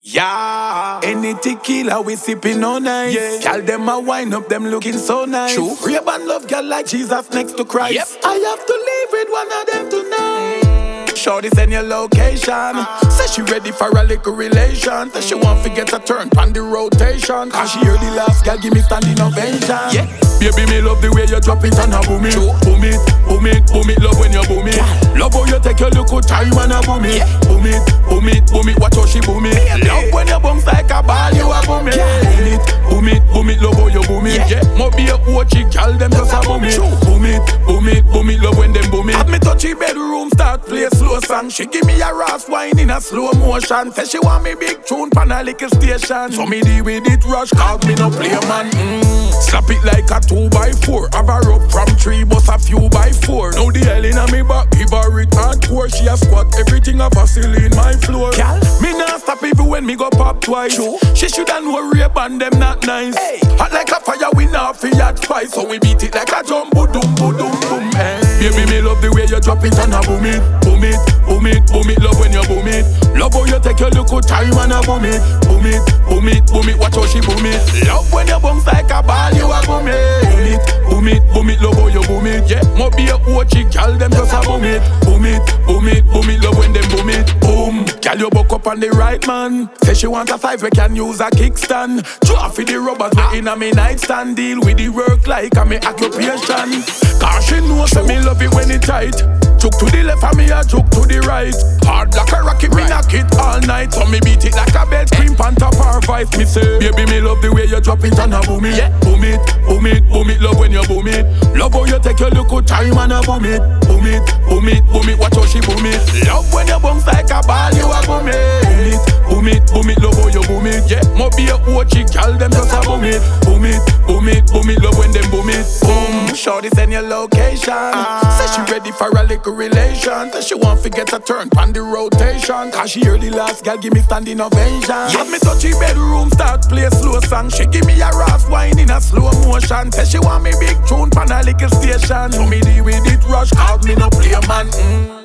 Yeah, any tequila we sipping all night. Yeah, girl them a wine up, them looking so nice. True, rave and love girl like Jesus next to Christ. Yep. I have to leave with one of them tonight. Shorty send your location. Say she ready for a little relation. Say she want to get a turn on the rotation. Cause she hear the last girl give me standing ovation. Yeah, baby me love the way you drop it and a boom it. Boom it, boom it, boom it, love when you boom it. Love how you take your little time and a boom it. Boom it, boom it, boom it, watch how she boom it. Love when you bounce like a ball, you a boom it. Boom it, boom it, love how you boom it. Yeah, must be a OG girl, them just a boom it. Boom it, boom it, boom it, love when them boom it. Have me touchy bedroom, start play slow song. She give me a ras wine in a slow motion. Say she want me big tune pan a little station. So me deal with it rush, cause me no play man. Slap it like a 2x4. Have her up from 3, bust a few by 4. Now the hell in a me back, give her it hardcore. She a squat, everything a Vaseline my floor. Gal, me nah stop even when me go pop twice. She shoulda know rape and them not nice. Hey. Hot like a fire, we not fi add spice. So we beat it like a jumbo boom boom boom. Hey. Baby, me love the way you drop it and a boom it. Boom it, boom it, boom it, love when you boom it. Love how you take your little time and a boom it. Boom it, boom it, boom it, watch how she boom it. Love when you bounce like a ball, you a boom it. Boom it, boom it, boom it, love how you boom it. Yeah, must be a OG girl, them just a boom it. Boom it, boom it, boom it, love when them boom it. Boom, girl you buck up on the right man. Say she want a 5, we can use a kickstand. Draw for the rubbers, we in a me nightstand. Deal with the work like a me occupation. Cause she know say me love it when it tight. Choke to the left and me a choke to the right. Hard like a rocket, me knock it all night. So me beat it like a bed cream pan top or vice. Me say, baby me love the way you drop it and a boom it. Boom it, boom it, boom it, love when you boom it. Love how you take your little time and a boom it. Boom it, boom it, boom it, watch how she boom it. Love when you bounce like a ball, you a boom it. Boom it, boom it, love how you boom it. Yeah, must be a OG girl, them just a boom it. Boom it, boom it, boom it, love when them boom it. Boom, shorty send your location. Say she ready for a little relation. Say she want to get a turn on the rotation. Cause she hear the last girl give me standing ovation. Have me touchy bedroom, start play slow song. She give me a ras wine in a slow motion. Say she want me big tune pan a little station. So me deal with it rush, cause me no play man.